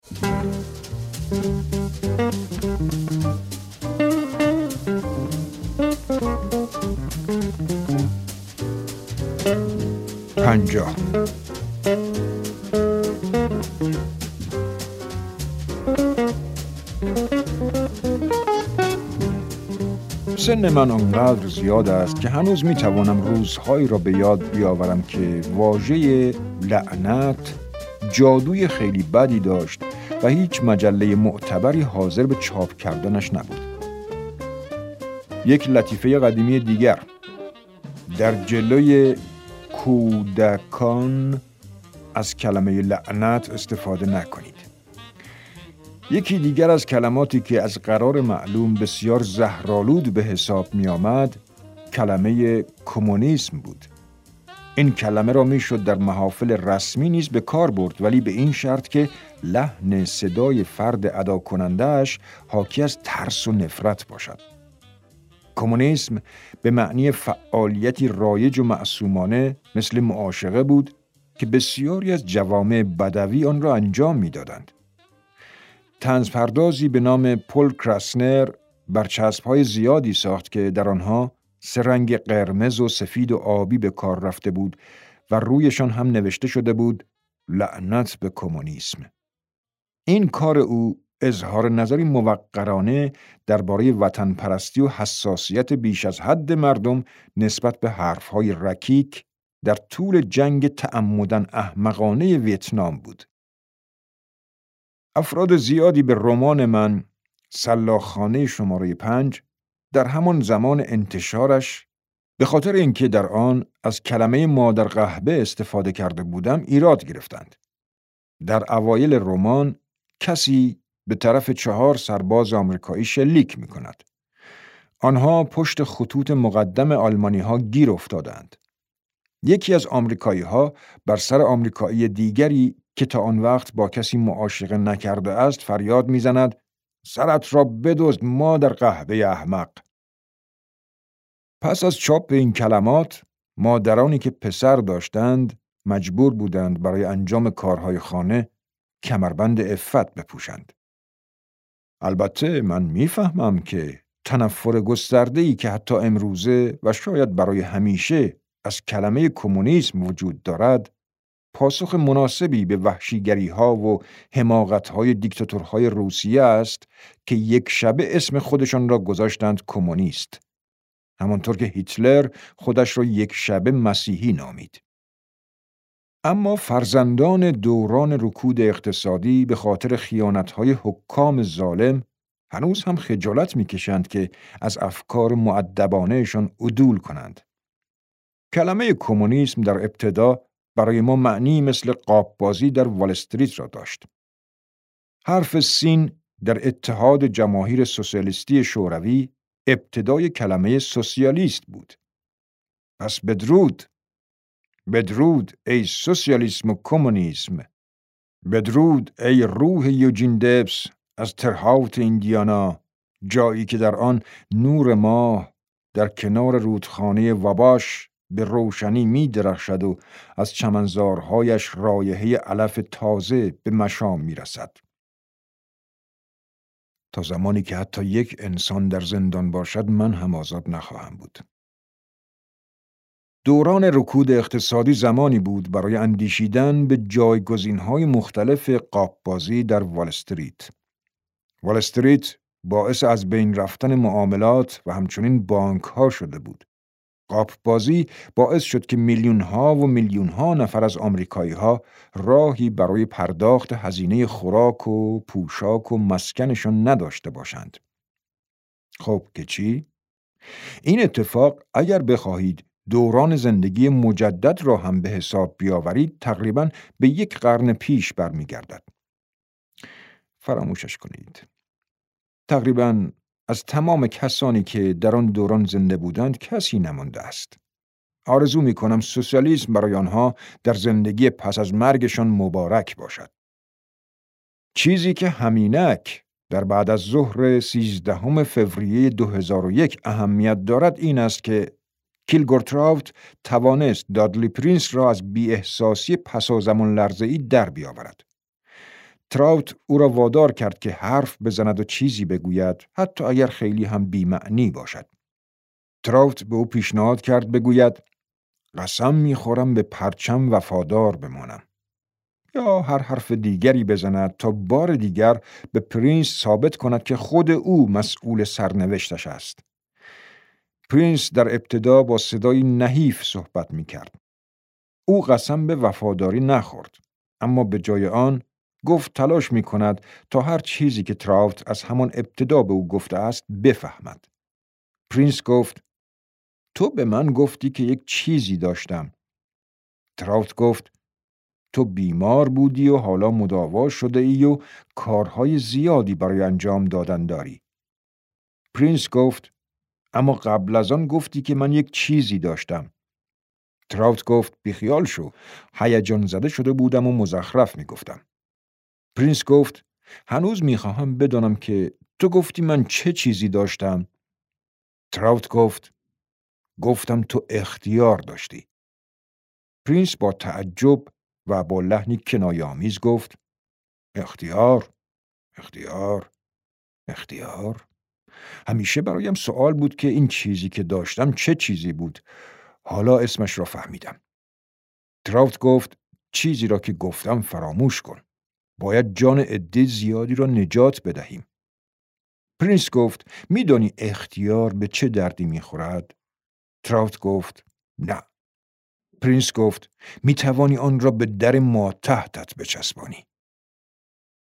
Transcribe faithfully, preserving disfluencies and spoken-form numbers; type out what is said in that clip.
پنجاه. سن من آنقدر زیاد است که هنوز می توانم روزهایی را به یاد بیاورم که واژه لعنت جادوی خیلی بدی داشت و هیچ مجله معتبری حاضر به چاپ کردنش نبود. یک لطیفه قدیمی دیگر: در جلوی کودکان از کلمه لعنت استفاده نکنید. یکی دیگر از کلماتی که از قرار معلوم بسیار زهرآلود به حساب می آمد کلمه کمونیسم بود. این کلمه را می شد در محافل رسمی نیز به کار برد، ولی به این شرط که لحن صدای فرد ادا کننده‌اش حاکی از ترس و نفرت باشد. کمونیسم به معنی فعالیتی رایج و معصومانه مثل معاشقه بود که بسیاری از جوامع بدوی آن را انجام می دادند. طنزپردازی به نام پل کراسنر برچسب‌های زیادی ساخت که در آنها سه رنگ قرمز و سفید و آبی به کار رفته بود و رویشان هم نوشته شده بود لعنت به کمونیسم. این کار او اظهار نظری موقرانه درباره وطن پرستی و حساسیت بیش از حد مردم نسبت به حرف‌های رکیک در طول جنگ تعمداً احمقانه ویتنام بود. افراد زیادی به رمان من سلاخخانه شماره پنج در همان زمان انتشارش به خاطر اینکه در آن از کلمه مادر قهوه استفاده کرده بودم ایراد گرفتند. در اوایل رمان کسی به طرف چهار سرباز آمریکایی شلیک می کند. آنها پشت خطوط مقدم آلمانی ها گیر افتادند. یکی از آمریکایی ها بر سر آمریکایی دیگری که تا آن وقت با کسی معاشقه نکرده است فریاد می زند سرت را بدزد مادر قهوه احمق. پس از چاپ این کلمات مادرانی که پسر داشتند مجبور بودند برای انجام کارهای خانه کمربند عفت بپوشند. البته من میفهمم که تنفر گسترده‌ای که حتی امروزه و شاید برای همیشه از کلمه کمونیسم وجود دارد پاسخ مناسبی به وحشیگری‌ها و حماقت‌های دیکتاتورهای روسیه است که یک شبه اسم خودشان را گذاشتند کمونیست، همانطور که هیتلر خودش را یک شبه مسیحی نامید. اما فرزندان دوران رکود اقتصادی به خاطر خیانت‌های حکام ظالم هنوز هم خجالت می‌کشند که از افکار مؤدبانه‌شان عدول کنند. کلمه کمونیسم در ابتدا برای ما معنی مثل قاب‌بازی در وال استریت را داشت. حرف سین در اتحاد جماهیر سوسیالیستی شوروی ابتدای کلمه سوسیالیست بود. پس بدرود، بدرود ای سوسیالیسم و کمونیسم، بدرود ای روح یوجین دبس از ترهاوت ایندیانا، جایی که در آن نور ماه در کنار رودخانه واباش به روشنی می درخشد و از چمنزارهایش رایحه علف تازه به مشام می رسد. تا زمانی که حتی یک انسان در زندان باشد من هم آزاد نخواهم بود. دوران رکود اقتصادی زمانی بود برای اندیشیدن به جایگزین‌های مختلف قاب‌بازی در وال استریت. وال استریت باعث از بین رفتن معاملات و همچنین بانک‌ها شده بود. قاب‌بازی باعث شد که میلیون‌ها و میلیون‌ها نفر از آمریکایی‌ها راهی برای پرداخت هزینه خوراک و پوشاک و مسکنشان نداشته باشند. خب که چی؟ این اتفاق اگر بخواهید دوران زندگی مجدد را هم به حساب بیاورید تقریباً به یک قرن پیش برمیگردد. فراموشش کنید. تقریباً از تمام کسانی که در آن دوران زنده بودند کسی نمانده است. آرزو می کنم سوسیالیسم برای آنها در زندگی پس از مرگشان مبارک باشد. چیزی که همینک در بعد از ظهر سیزدهم فوریه دو هزار و یک اهمیت دارد این است که کیلگورترافت توانست دادلی پرینس را از بی‌احساسی پس از زمان لرزه‌ای در بیاورد. تراوت او را وادار کرد که حرف بزند و چیزی بگوید، حتی اگر خیلی هم بی‌معنی باشد. تراوت به او پیشنهاد کرد بگوید قسم می‌خورم به پرچم وفادار بمانم، یا هر حرف دیگری بزند تا بار دیگر به پرینس ثابت کند که خود او مسئول سرنوشتش است. پرینس در ابتدا با صدای نحیف صحبت می‌کرد. او قسم به وفاداری نخورد، اما به جای آن گفت تلاش می‌کند تا هر چیزی که تراوت از همان ابتدا به او گفته است بفهمد. پرینس گفت تو به من گفتی که یک چیزی داشتم. تراوت گفت تو بیمار بودی و حالا مداوا شده ای و کارهای زیادی برای انجام دادن داری. پرینس گفت اما قبل از آن گفتی که من یک چیزی داشتم. تراوت گفت بیخیال شو، هیجان زده شده بودم و مزخرف میگفتم. پرینس گفت هنوز میخواهم بدانم که تو گفتی من چه چیزی داشتم. تراوت گفت گفتم تو اختیار داشتی. پرینس با تعجب و با لحنی کنایه‌آمیز گفت اختیار؟ اختیار؟ اختیار؟ همیشه برایم سوال بود که این چیزی که داشتم چه چیزی بود. حالا اسمش را فهمیدم. تراوت گفت چیزی را که گفتم فراموش کن. باید جان عده زیادی را نجات بدهیم. پرینس گفت میدانی اختیار به چه دردی میخورد؟ تراوت گفت نه. پرینس گفت میتوانی آن را به در ما تحتت بچسبانی.